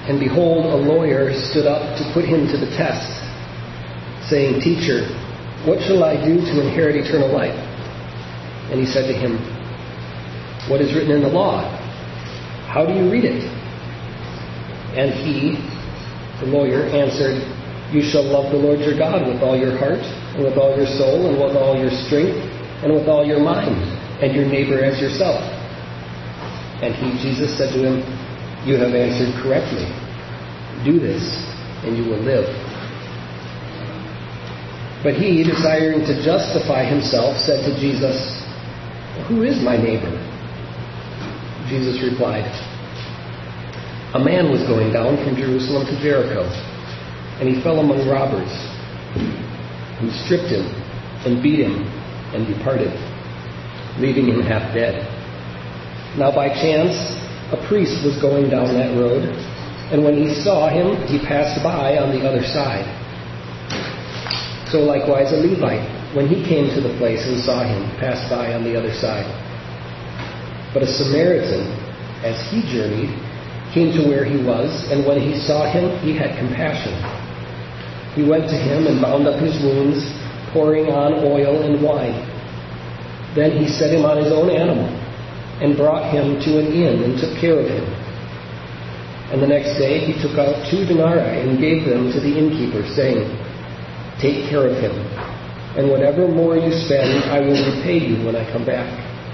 And behold, a lawyer stood up to put him to the test, saying, Teacher, what shall I do to inherit eternal life? And he said to him, What is written in the law? How do you read it? And he, the lawyer, answered, You shall love the Lord your God with all your heart, and with all your soul, and with all your strength, and with all your mind, and your neighbor as yourself. And he, Jesus, said to him, You have answered correctly. Do this, and you will live. But he, desiring to justify himself, said to Jesus, Who is my neighbor? Jesus replied, A man was going down from Jerusalem to Jericho, and he fell among robbers, who stripped him and beat him and departed, leaving him half dead. Now by chance, a priest was going down that road, and when he saw him, he passed by on the other side. So likewise a Levite, when he came to the place and saw him, passed by on the other side. But a Samaritan, as he journeyed, came to where he was, and when he saw him, he had compassion. He went to him and bound up his wounds, pouring on oil and wine. Then he set him on his own animal, and brought him to an inn, and took care of him. And the next day he took out 2 denarii and gave them to the innkeeper, saying, Take care of him, and whatever more you spend, I will repay you when I come back.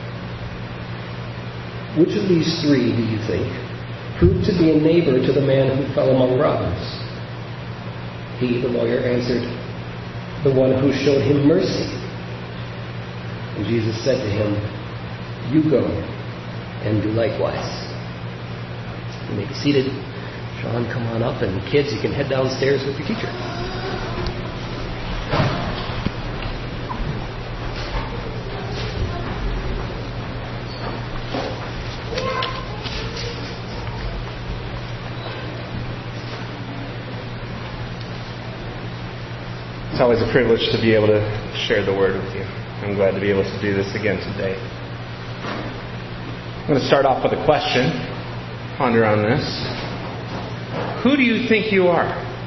Which of these 3, do you think, proved to be a neighbor to the man who fell among robbers? He, the lawyer, answered, The one who showed him mercy. And Jesus said to him, You go and do likewise. You may be seated. Sean, come on up, and kids, you can head downstairs with your teacher. It's always a privilege to be able to share the Word with you. I'm glad to be able to do this again today. I'm going to start off with a question. Ponder on this. Who do you think you are?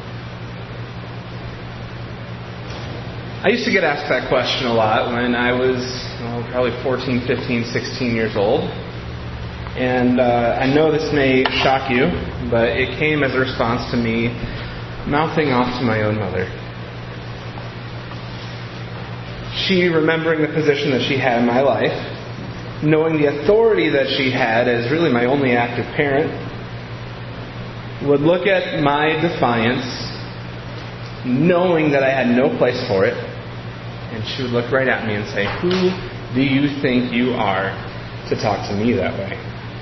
I used to get asked that question a lot when I was probably 14, 15, 16 years old. And I know this may shock you, but it came as a response to me mouthing off to my own mother. She, remembering the position that she had in my life, knowing the authority that she had as really my only active parent, would look at my defiance, knowing that I had no place for it, and she would look right at me and say, Who do you think you are to talk to me that way?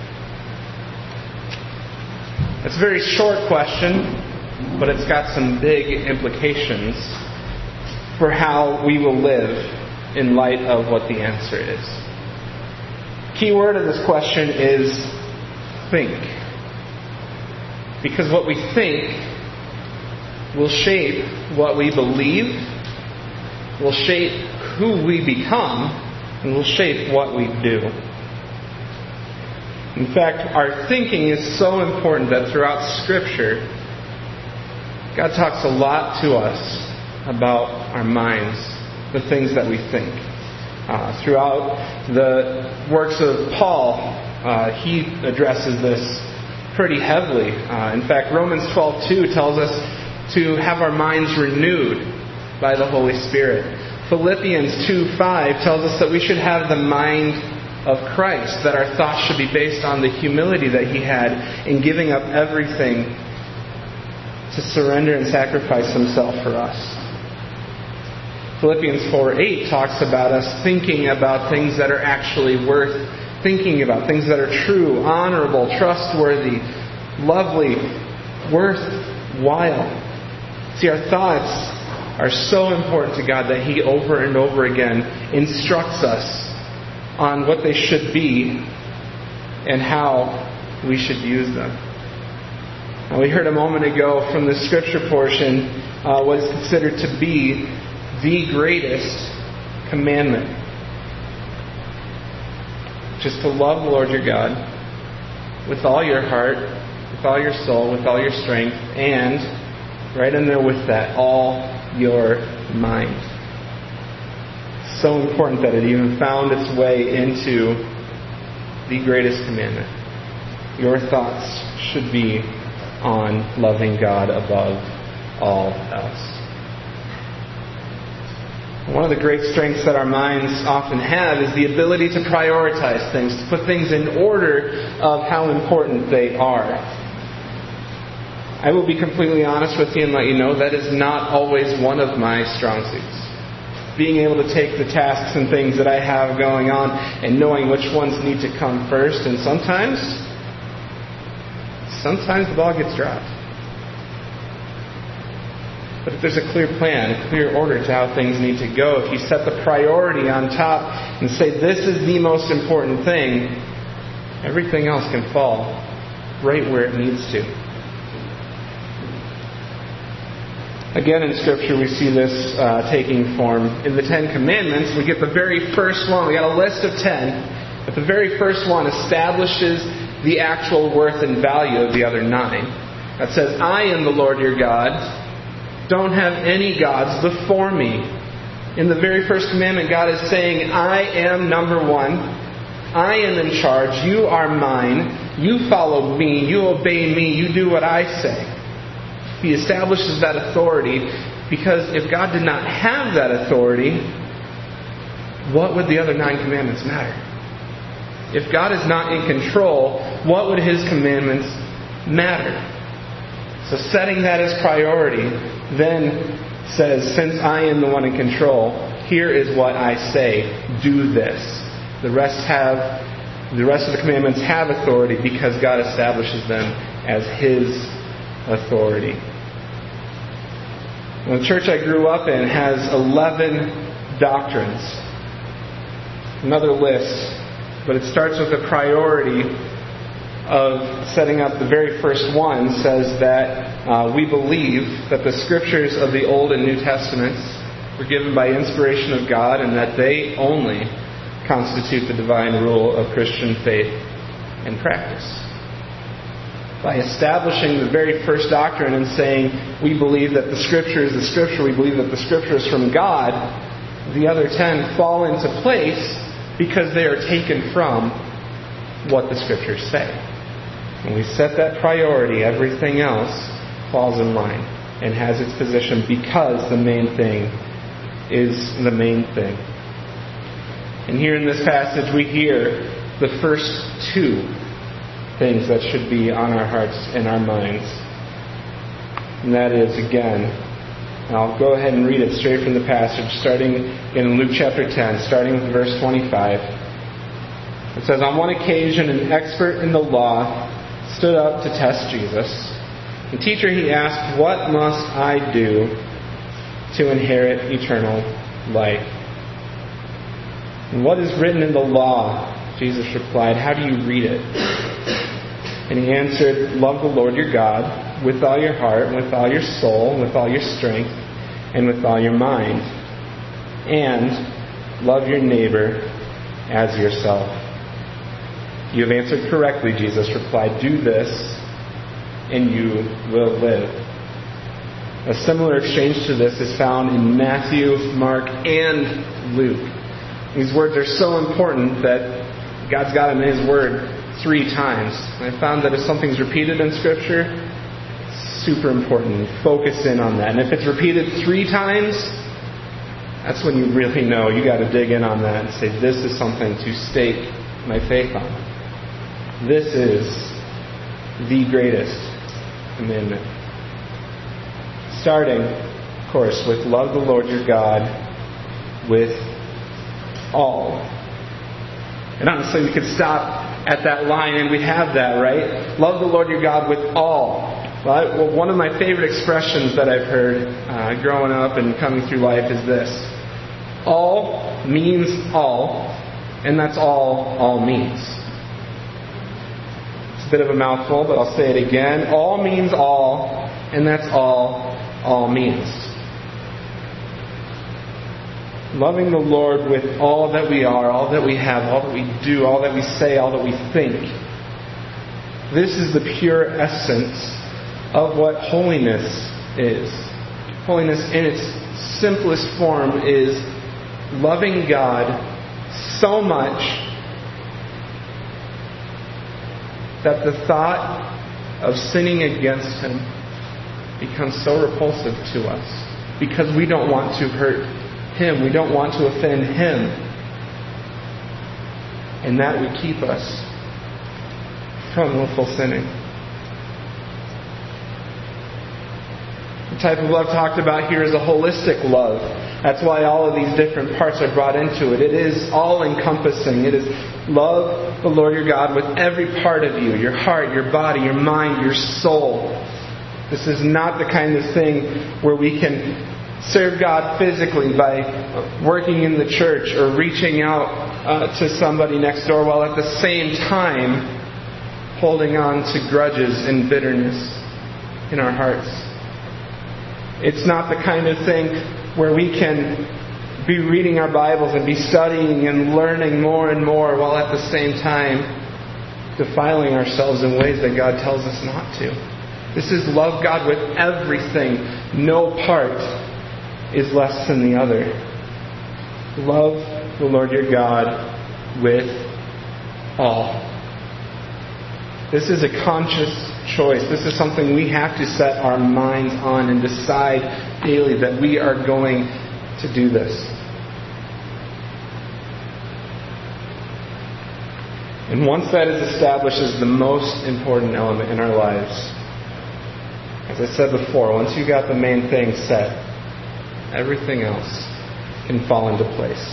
It's a very short question, but it's got some big implications for how we will live in light of what the answer is. Key word of this question is think. Because what we think will shape what we believe, will shape who we become, and will shape what we do. In fact, our thinking is so important that throughout Scripture, God talks a lot to us about our minds, the things that we think. Throughout the works of Paul, he addresses this pretty heavily. In fact, Romans 12:2 tells us to have our minds renewed by the Holy Spirit. Philippians 2:5 tells us that we should have the mind of Christ, that our thoughts should be based on the humility that He had in giving up everything to surrender and sacrifice Himself for us. Philippians 4:8 talks about us thinking about things that are actually worth thinking about, things that are true, honorable, trustworthy, lovely, worthwhile. See, our thoughts are so important to God that He over and over again instructs us on what they should be and how we should use them. Now, we heard a moment ago from the scripture portion what is considered to be the greatest commandment. Just to love the Lord your God with all your heart, with all your soul, with all your strength, and, right in there with that, all your mind. So important that it even found its way into the greatest commandment. Your thoughts should be on loving God above all else. One of the great strengths that our minds often have is the ability to prioritize things, to put things in order of how important they are. I will be completely honest with you and let you know that is not always one of my strong suits. Being able to take the tasks and things that I have going on and knowing which ones need to come first, and sometimes the ball gets dropped. But if there's a clear plan, a clear order to how things need to go, if you set the priority on top and say, this is the most important thing, everything else can fall right where it needs to. Again, in Scripture, we see this taking form. In the Ten Commandments, we get the very first one. We got a list of 10, but the very first one establishes the actual worth and value of the other 9. That says, I am the Lord your God. Don't have any gods before me. In the very first commandment, God is saying, I am number one. I am in charge. You are mine. You follow me. You obey me. You do what I say. He establishes that authority because if God did not have that authority, what would the other 9 commandments matter? If God is not in control, what would His commandments matter? So setting that as priority then says, since I am the one in control, here is what I say, do this. The rest of the commandments have authority because God establishes them as His authority. Well, the church I grew up in has 11 doctrines. Another list, but it starts with a priority of setting up. The very first one says that we believe that the Scriptures of the Old and New Testaments were given by inspiration of God and that they only constitute the divine rule of Christian faith and practice. By establishing the very first doctrine and saying we believe that the Scripture is the Scripture, we believe that the Scripture is from God, the other 10 fall into place because they are taken from what the Scriptures say. When we set that priority, everything else falls in line and has its position because the main thing is the main thing. And here in this passage we hear the first 2 things that should be on our hearts and our minds. And that is, again, and I'll go ahead and read it straight from the passage, starting in Luke chapter 10, starting with verse 25. It says, on one occasion an expert in the law stood up to test Jesus. And teacher, he asked, what must I do to inherit eternal life? And what is written in the law? Jesus replied, how do you read it? And he answered, love the Lord your God with all your heart, and with all your soul, and with all your strength, and with all your mind. And love your neighbor as yourself. You have answered correctly, Jesus replied. Do this, and you will live. A similar exchange to this is found in Matthew, Mark, and Luke. These words are so important that God's got them in His Word 3 times. And I found that if something's repeated in Scripture, it's super important. Focus in on that. And if it's repeated 3 times, that's when you really know. You got to dig in on that and say, this is something to stake my faith on. This is the greatest commandment. Starting, of course, with love the Lord your God with all. And honestly, we could stop at that line and we'd have that, right? Love the Lord your God with all. Well, one of my favorite expressions that I've heard growing up and coming through life is this. All means all, and that's all means. It's a bit of a mouthful, but I'll say it again. All means all, and that's all means. Loving the Lord with all that we are, all that we have, all that we do, all that we say, all that we think. This is the pure essence of what holiness is. Holiness in its simplest form is loving God so much that the thought of sinning against Him becomes so repulsive to us because we don't want to hurt Him. We don't want to offend Him. And that would keep us from willful sinning. The type of love talked about here is a holistic love. That's why all of these different parts are brought into it. It is all-encompassing. It is love the Lord your God with every part of you, your heart, your body, your mind, your soul. This is not the kind of thing where we can serve God physically by working in the church or reaching out to somebody next door while at the same time holding on to grudges and bitterness in our hearts. It's not the kind of thing where we can be reading our Bibles and be studying and learning more and more while at the same time defiling ourselves in ways that God tells us not to. This is love God with everything. No part is less than the other. Love the Lord your God with all. This is a conscious choice. This is something we have to set our minds on and decide daily that we are going to do this. And once that is established as the most important element in our lives, as I said before, once you got the main thing set, everything else can fall into place.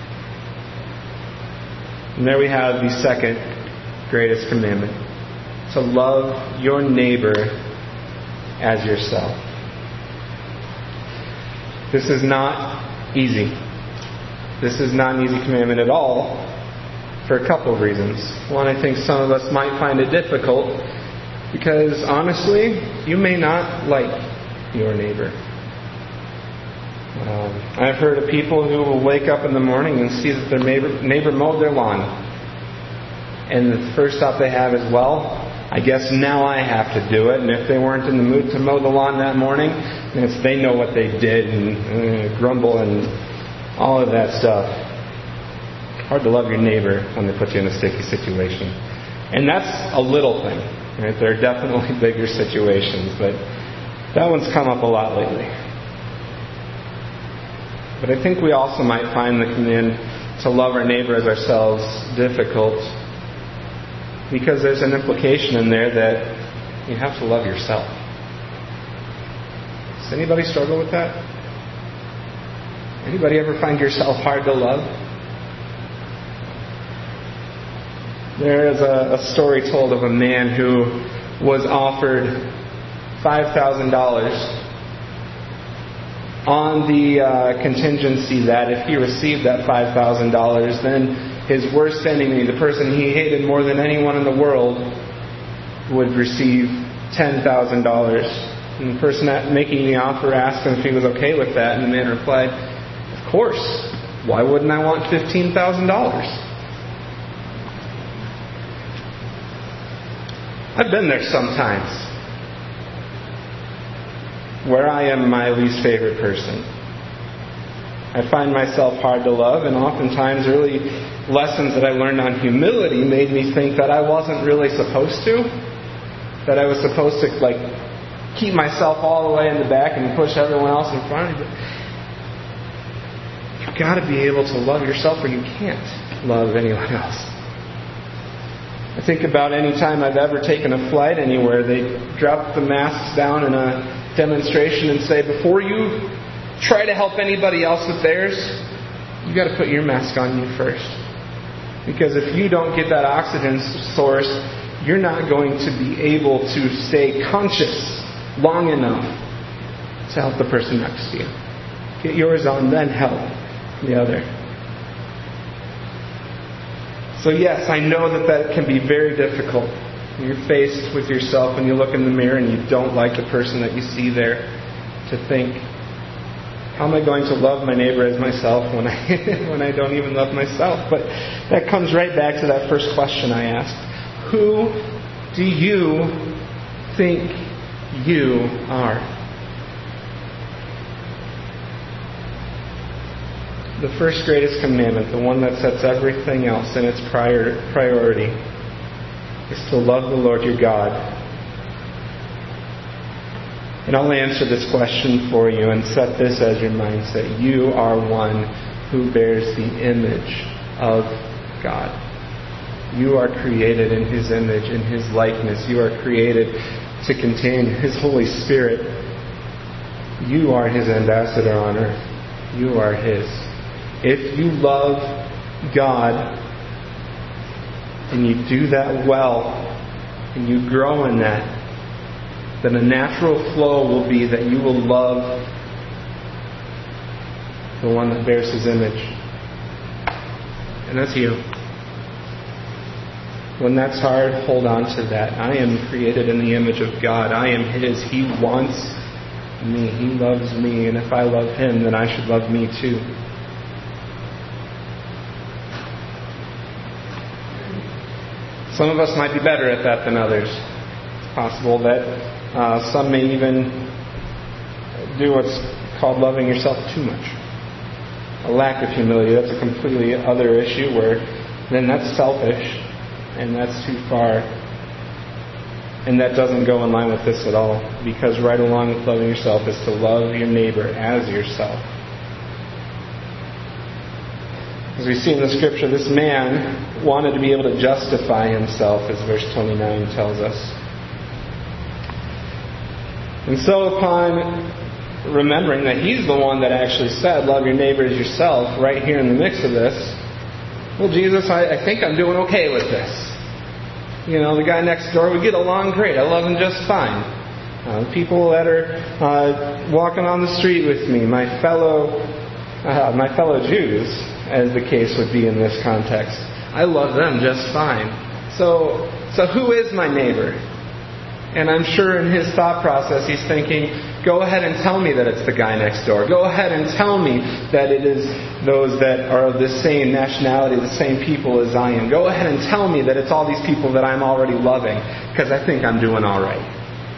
And there we have the second greatest commandment: to love your neighbor as yourself. This is not easy. This is not an easy commandment at all for a couple of reasons. One, I think some of us might find it difficult because, honestly, you may not like your neighbor. I've heard of people who will wake up in the morning and see that their neighbor mowed their lawn. And the first thought they have is, well, I guess now I have to do it. And if they weren't in the mood to mow the lawn that morning, they know what they did and grumble and all of that stuff. Hard to love your neighbor when they put you in a sticky situation. And that's a little thing. Right? There are definitely bigger situations, but that one's come up a lot lately. But I think we also might find the command to love our neighbor as ourselves difficult because there's an implication in there that you have to love yourself. Does anybody struggle with that? Anybody ever find yourself hard to love? There is a story told of a man who was offered $5,000 on the contingency that if he received that $5,000, then his worst enemy, the person he hated more than anyone in the world, would receive $10,000. And the person making the offer asked him if he was okay with that, and the man replied, "Of course. Why wouldn't I want $15,000? I've been there sometimes, where I am my least favorite person. I find myself hard to love, and oftentimes early lessons that I learned on humility made me think that I wasn't really supposed to. That I was supposed to keep myself all the way in the back and push everyone else in front of me. But you've got to be able to love yourself or you can't love anyone else. I think about any time I've ever taken a flight anywhere, they drop the masks down in a demonstration and say, before you try to help anybody else with theirs, you've got to put your mask on you first. Because if you don't get that oxygen source, you're not going to be able to stay conscious long enough to help the person next to you. Get yours on, then help the other. So yes, I know that can be very difficult. You're faced with yourself and you look in the mirror and you don't like the person that you see there, to think, how am I going to love my neighbor as myself when I don't even love myself? But that comes right back to that first question I asked. Who do you think you are? The first greatest commandment, the one that sets everything else in its priority, is to love the Lord your God. And I'll answer this question for you and set this as your mindset. You are one who bears the image of God. You are created in His image, in His likeness. You are created to contain His Holy Spirit. You are His ambassador on earth. You are His. If you love God and you do that well and you grow in that, then a natural flow will be that you will love the one that bears His image. And that's you. When that's hard, hold on to that. I am created in the image of God. I am His. He wants me. He loves me. And if I love Him, then I should love me too. Some of us might be better at that than others. It's possible that some may even do what's called loving yourself too much. A lack of humility. That's a completely other issue where then that's selfish and that's too far. And that doesn't go in line with this at all. Because right along with loving yourself is to love your neighbor as yourself. As we see in the scripture, this man wanted to be able to justify himself, as verse 29 tells us. And so upon remembering that he's the one that actually said, love your neighbor as yourself, right here in the mix of this, well, Jesus, I think I'm doing okay with this. You know, the guy next door, we get along great. I love him just fine. People that are walking on the street with me, my fellow Jews, as the case would be in this context, I love them just fine. So who is my neighbor? And I'm sure in his thought process he's thinking, go ahead and tell me that it's the guy next door. Go ahead and tell me that it is those that are of the same nationality, the same people as I am. Go ahead and tell me that it's all these people that I'm already loving, because I think I'm doing all right.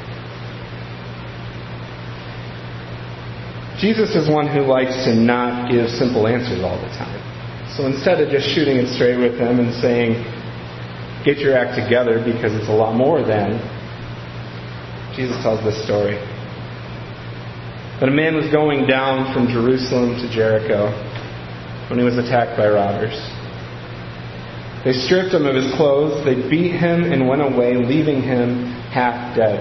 Jesus is one who likes to not give simple answers all the time. So instead of just shooting it straight with him and saying, get your act together because it's a lot more than, Jesus tells this story. But a man was going down from Jerusalem to Jericho when he was attacked by robbers. They stripped him of his clothes, they beat him and went away, leaving him half dead.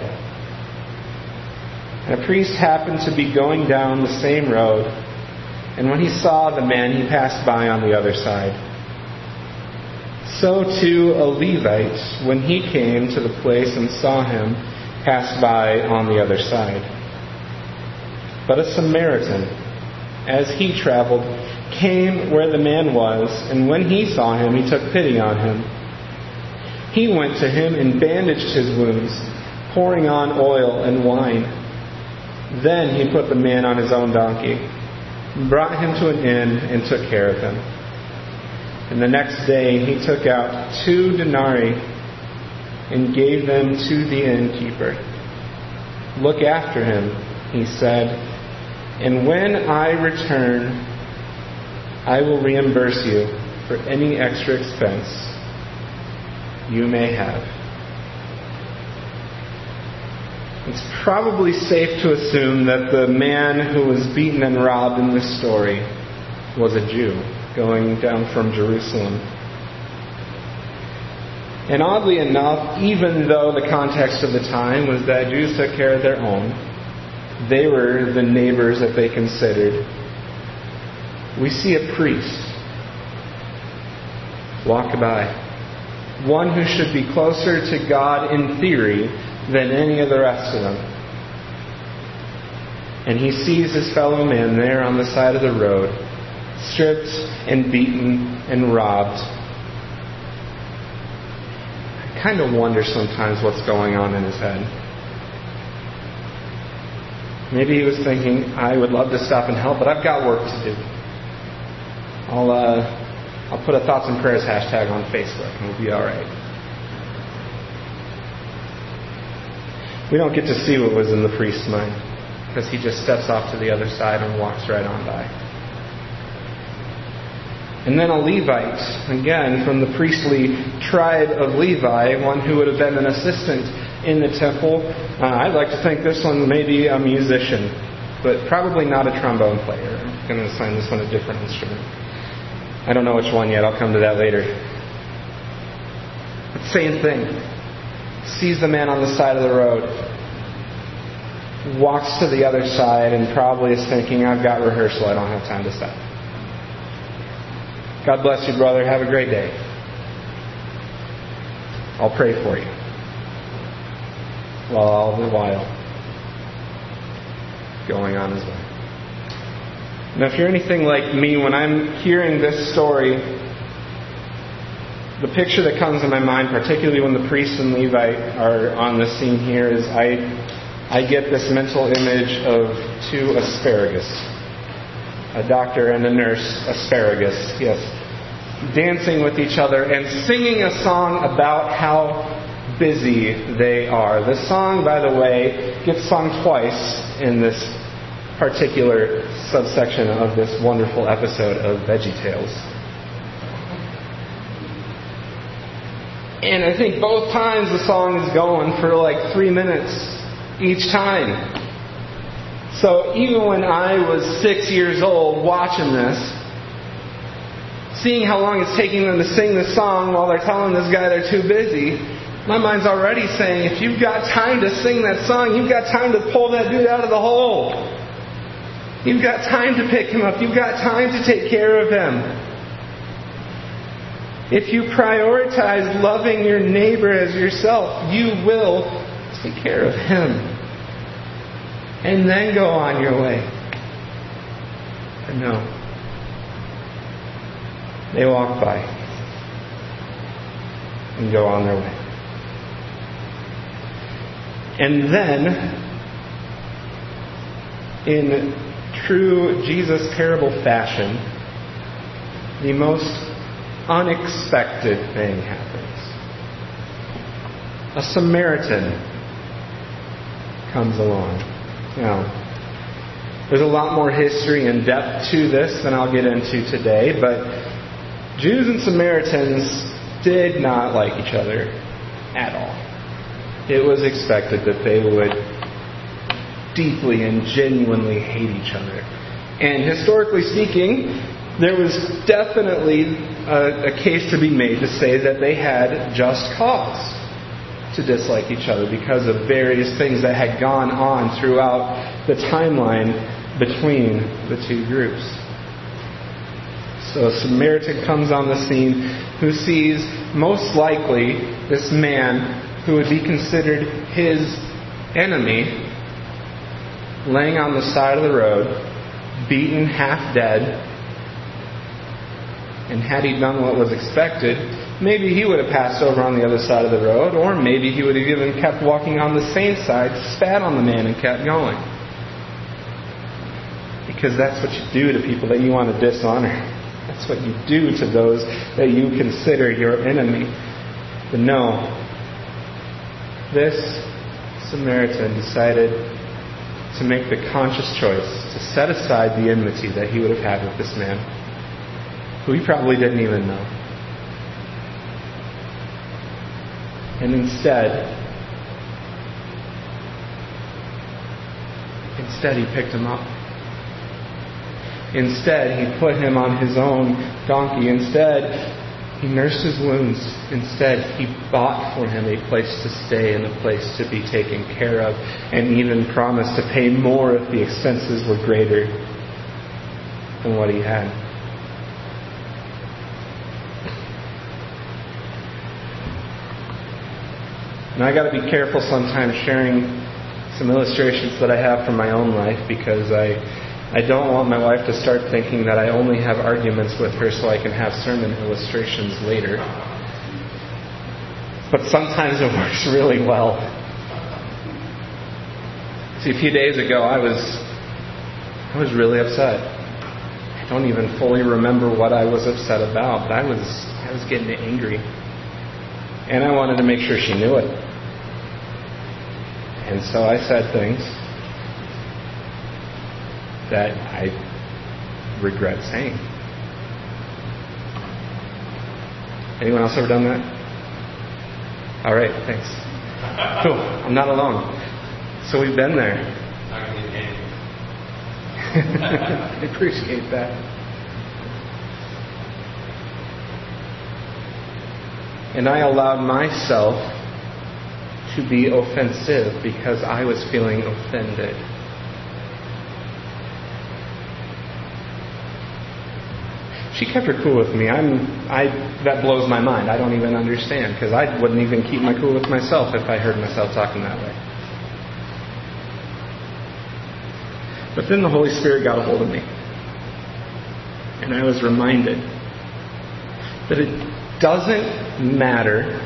And a priest happened to be going down the same road, and when he saw the man, he passed by on the other side. So too a Levite, when he came to the place and saw him, passed by on the other side. But a Samaritan, as he traveled, came where the man was, and when he saw him, he took pity on him. He went to him and bandaged his wounds, pouring on oil and wine. Then he put the man on his own donkey, brought him to an inn, and took care of him. And the next day he took out 2 denarii and gave them to the innkeeper. Look after him, he said, and when I return, I will reimburse you for any extra expense you may have. It's probably safe to assume that the man who was beaten and robbed in this story was a Jew going down from Jerusalem. And oddly enough, even though the context of the time was that Jews took care of their own, they were the neighbors that they considered. We see a priest walk by, one who should be closer to God in theory than any of the rest of them. And he sees his fellow man there on the side of the road, stripped and beaten and robbed. I kind of wonder sometimes what's going on in his head. Maybe he was thinking, I would love to stop and help, but I've got work to do. I'll put a thoughts and prayers hashtag on Facebook and we'll be alright. We don't get to see what was in the priest's mind, because he just steps off to the other side and walks right on by. And then a Levite, again from the priestly tribe of Levi, one who would have been an assistant in the temple. I'd like to think this one may be a musician, but probably not a trombone player. I'm going to assign this one a different instrument. I don't know which one yet. I'll come to that later. But same thing. Sees the man on the side of the road. Walks to the other side and probably is thinking, I've got rehearsal. I don't have time to stop. God bless you, brother. Have a great day. I'll pray for you. While all the while going on his way. Now, if you're anything like me, when I'm hearing this story, the picture that comes in my mind, particularly when the priest and Levite are on the scene here, is I get this mental image of two asparagus. A doctor and a nurse, asparagus, yes, dancing with each other and singing a song about how busy they are. The song, by the way, gets sung twice in this particular subsection of this wonderful episode of VeggieTales. And I think both times the song is going for like 3 minutes each time. So even when I was 6 years old watching this, seeing how long it's taking them to sing this song while they're telling this guy they're too busy, my mind's already saying, if you've got time to sing that song, you've got time to pull that dude out of the hole. You've got time to pick him up. You've got time to take care of him. If you prioritize loving your neighbor as yourself, you will take care of him. And then go on your way. But no. They walk by and go on their way. And then, in true Jesus parable fashion, the most unexpected thing happens. A Samaritan comes along. Now, there's a lot more history and depth to this than I'll get into today, but Jews and Samaritans did not like each other at all. It was expected that they would deeply and genuinely hate each other. And historically speaking, there was definitely a case to be made to say that they had just cause to dislike each other because of various things that had gone on throughout the timeline between the two groups. So a Samaritan comes on the scene who sees most likely this man who would be considered his enemy laying on the side of the road, beaten half dead. And had he done what was expected, maybe he would have passed over on the other side of the road, or maybe he would have even kept walking on the same side, spat on the man and kept going. Because that's what you do to people that you want to dishonor. That's what you do to those that you consider your enemy. But no, this Samaritan decided to make the conscious choice to set aside the enmity that he would have had with this man, who he probably didn't even know. And instead he picked him up. Instead, he put him on his own donkey. Instead, he nursed his wounds. Instead, he bought for him a place to stay and a place to be taken care of, and even promised to pay more if the expenses were greater than what he had. And I got to be careful sometimes sharing some illustrations that I have from my own life, because I don't want my wife to start thinking that I only have arguments with her so I can have sermon illustrations later. But sometimes it works really well. See, a few days ago I was really upset. I don't even fully remember what I was upset about, but I was getting angry. And I wanted to make sure she knew it. And so I said things that I regret saying. Anyone else ever done that? All right, thanks. Cool. I'm not alone. So we've been there. I appreciate that. And I allowed myself to be offensive because I was feeling offended. She kept her cool with me. That blows my mind. I don't even understand, because I wouldn't even keep my cool with myself if I heard myself talking that way. But then the Holy Spirit got a hold of me. And I was reminded that it doesn't matter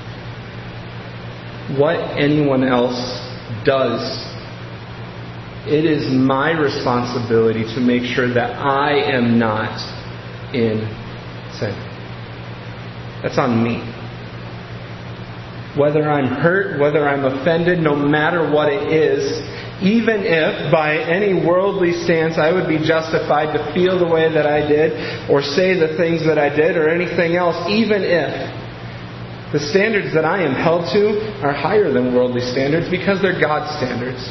what anyone else does. It is my responsibility to make sure that I am not in sin. That's on me. Whether I'm hurt, whether I'm offended, no matter what it is, even if by any worldly stance I would be justified to feel the way that I did, or say the things that I did, or anything else, even if the standards that I am held to are higher than worldly standards because they're God's standards.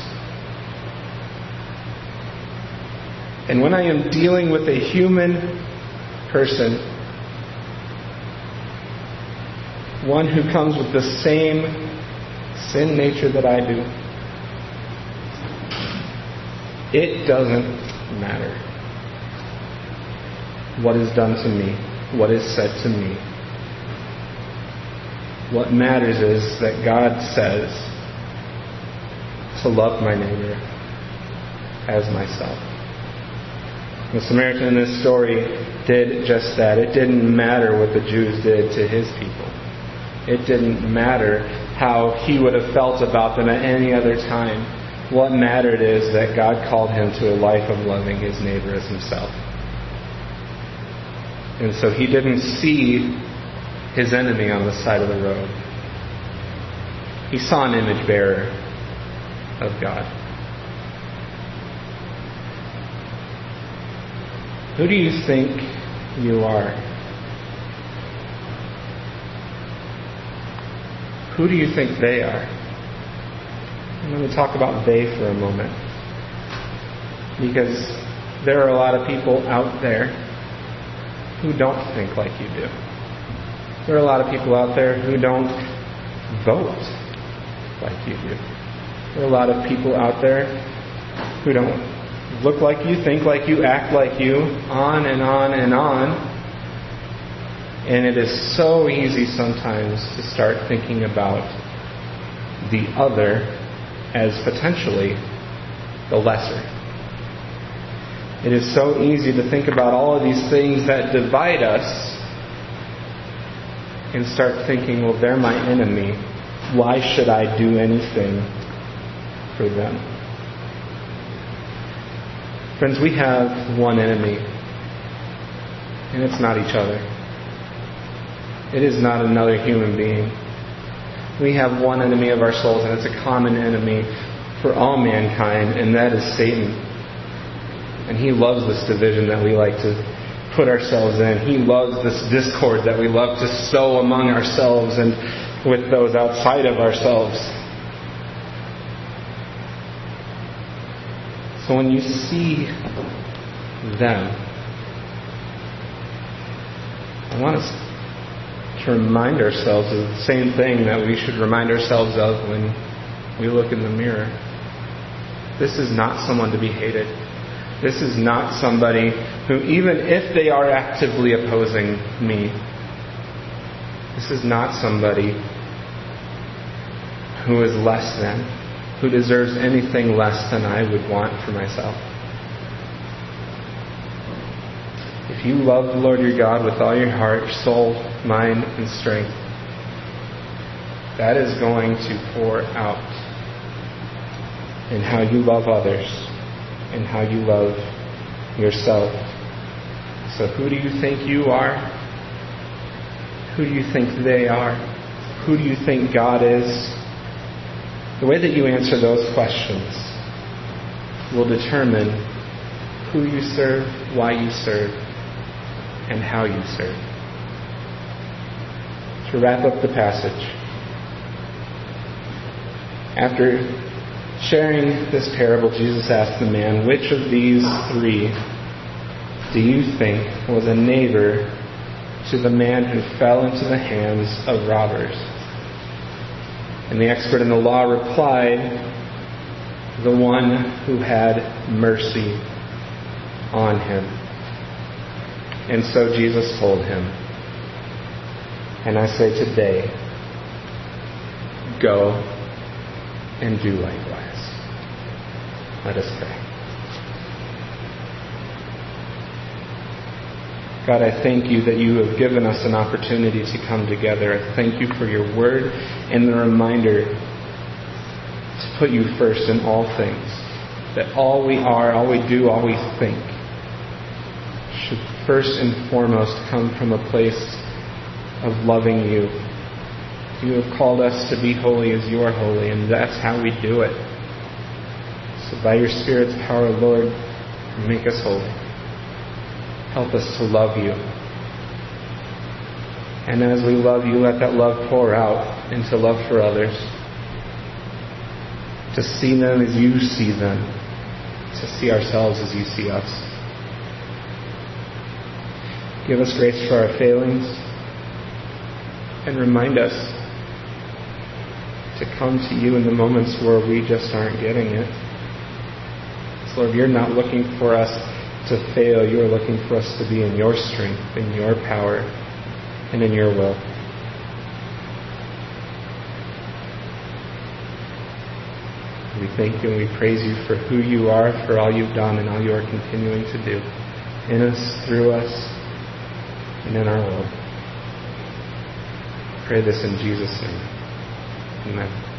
And when I am dealing with a human person, one who comes with the same sin nature that I do, it doesn't matter what is done to me, what is said to me. What matters is that God says to love my neighbor as myself. The Samaritan in this story did just that. It didn't matter what the Jews did to his people. It didn't matter how he would have felt about them at any other time. What mattered is that God called him to a life of loving his neighbor as himself. And so he didn't see his enemy on the side of the road. He saw an image bearer of God. Who do you think you are? Who do you think they are? I'm going to talk about they for a moment. Because there are a lot of people out there who don't think like you do. There are a lot of people out there who don't vote like you do. There are a lot of people out there who don't look like you, think like you, act like you, on and on and on. And it is so easy sometimes to start thinking about the other as potentially the lesser. It is so easy to think about all of these things that divide us and start thinking, well, they're my enemy. Why should I do anything for them? Friends, we have one enemy, and it's not each other. It is not another human being. We have one enemy of our souls, and it's a common enemy for all mankind, and that is Satan. And he loves this division that we like to put ourselves in. He loves this discord that we love to sow among ourselves and with those outside of ourselves. So when you see them, I want us to remind ourselves of the same thing that we should remind ourselves of when we look in the mirror. This is not someone to be hated. This is not somebody who, even if they are actively opposing me, this is not somebody who is less than, who deserves anything less than I would want for myself. If you love the Lord your God with all your heart, soul, mind, and strength, that is going to pour out in how you love others and how you love yourself. So who do you think you are? Who do you think they are? Who do you think God is? The way that you answer those questions will determine who you serve, why you serve, and how you serve. To wrap up the passage, after sharing this parable, Jesus asked the man, "Which of these three do you think was a neighbor to the man who fell into the hands of robbers?" And the expert in the law replied, "The one who had mercy on him." And so Jesus told him, and I say today, go and do likewise. Let us pray. God, I thank you that you have given us an opportunity to come together. I thank you for your word and the reminder to put you first in all things. That all we are, all we do, all we think should first and foremost come from a place of loving you. You have called us to be holy as you are holy, and that's how we do it. So by your Spirit's power, Lord, make us holy. Help us to love you. And as we love you, let that love pour out into love for others. To see them as you see them. To see ourselves as you see us. Give us grace for our failings. And remind us to come to you in the moments where we just aren't getting it. So Lord, you're not looking for us to fail. You're looking for us to be in your strength, in your power, and in your will. We thank you and we praise you for who you are, for all you've done and all you are continuing to do in us, through us, and in our world. I pray this in Jesus' name. Amen.